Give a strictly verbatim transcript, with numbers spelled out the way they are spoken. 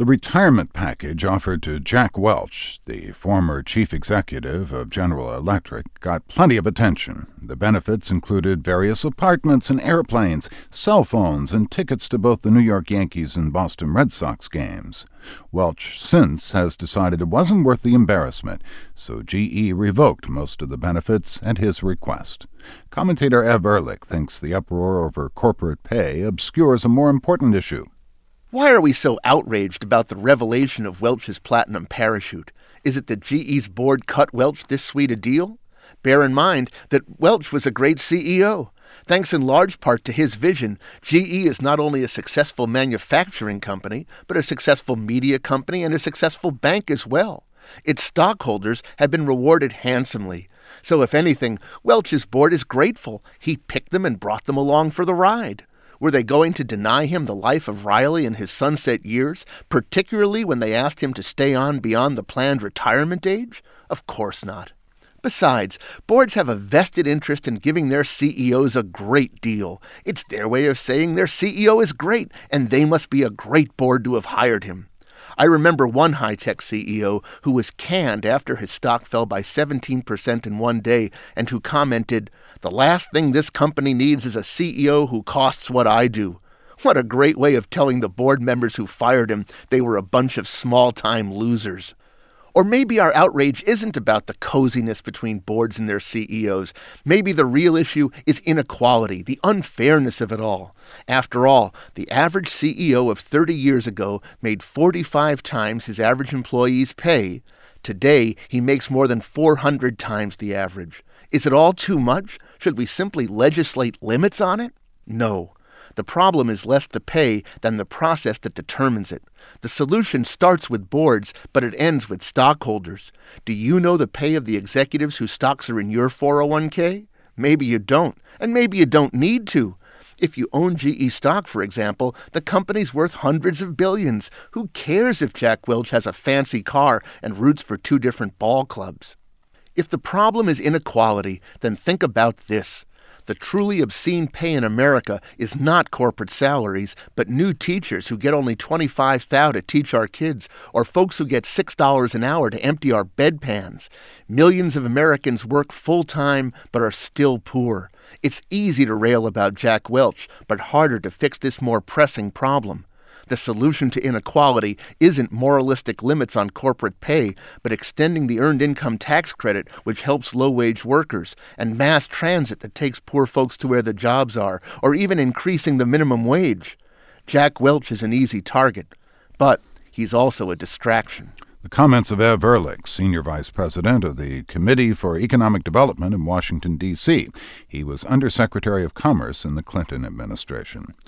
The retirement package offered to Jack Welch, the former chief executive of General Electric, got plenty of attention. The benefits included various apartments and airplanes, cell phones, and tickets to both the New York Yankees and Boston Red Sox games. Welch since has decided it wasn't worth the embarrassment, so G E revoked most of the benefits at his request. Commentator Ev Ehrlich thinks the uproar over corporate pay obscures a more important issue. Why are we so outraged about the revelation of Welch's platinum parachute? Is it that G E's board cut Welch this sweet a deal? Bear in mind that Welch was a great C E O. Thanks in large part to his vision, G E is not only a successful manufacturing company, but a successful media company and a successful bank as well. Its stockholders have been rewarded handsomely. So if anything, Welch's board is grateful. He picked them and brought them along for the ride. Were they going to deny him the life of Riley in his sunset years, particularly when they asked him to stay on beyond the planned retirement age? Of course not. Besides, boards have a vested interest in giving their C E Os a great deal. It's their way of saying their C E O is great, and they must be a great board to have hired him. I remember one high-tech C E O who was canned after his stock fell by seventeen percent in one day and who commented, "The last thing this company needs is a C E O who costs what I do." What a great way of telling the board members who fired him they were a bunch of small-time losers. Or maybe our outrage isn't about the coziness between boards and their C E Os. Maybe the real issue is inequality, the unfairness of it all. After all, the average C E O of thirty years ago made forty-five times his average employee's pay. Today, he makes more than four hundred times the average. Is it all too much? Should we simply legislate limits on it? No. The problem is less the pay than the process that determines it. The solution starts with boards, but it ends with stockholders. Do you know the pay of the executives whose stocks are in your four oh one k? Maybe you don't, and maybe you don't need to. If you own G E stock, for example, the company's worth hundreds of billions. Who cares if Jack Welch has a fancy car and roots for two different ball clubs? If the problem is inequality, then think about this. The truly obscene pay in America is not corporate salaries, but new teachers who get only twenty-five thousand dollars to teach our kids, or folks who get six dollars an hour to empty our bedpans. Millions of Americans work full-time but are still poor. It's easy to rail about Jack Welch, but harder to fix this more pressing problem. The solution to inequality isn't moralistic limits on corporate pay, but extending the Earned Income Tax Credit, which helps low-wage workers, and mass transit that takes poor folks to where the jobs are, or even increasing the minimum wage. Jack Welch is an easy target, but he's also a distraction. The comments of Ev Ehrlich, Senior Vice President of the Committee for Economic Development in Washington, D C He was Undersecretary of Commerce in the Clinton administration.